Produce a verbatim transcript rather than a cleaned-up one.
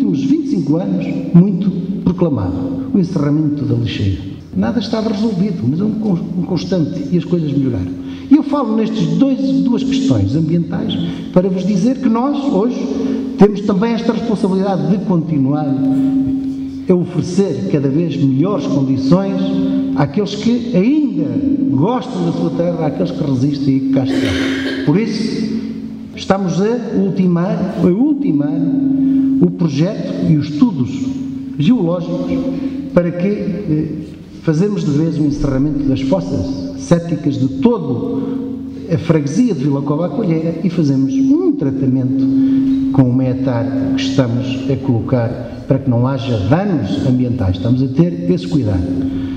últimos vinte e cinco anos, muito proclamado, o encerramento da lixeira. Nada estava resolvido, mas é um, um constante, e as coisas melhoraram. E eu falo nestas dois, duas questões ambientais para vos dizer que nós, hoje, temos também esta responsabilidade de continuar a oferecer cada vez melhores condições àqueles que ainda gostam da sua terra, àqueles que resistem e que cá estão. Por isso, estamos a ultimar, a ultimar o projeto e os estudos geológicos para que eh, fazemos de vez o encerramento das fossas céticas de toda a freguesia de Vila Cova da Colheira e fazemos um tratamento com o meetar que estamos a colocar para que não haja danos ambientais. Estamos a ter esse cuidado.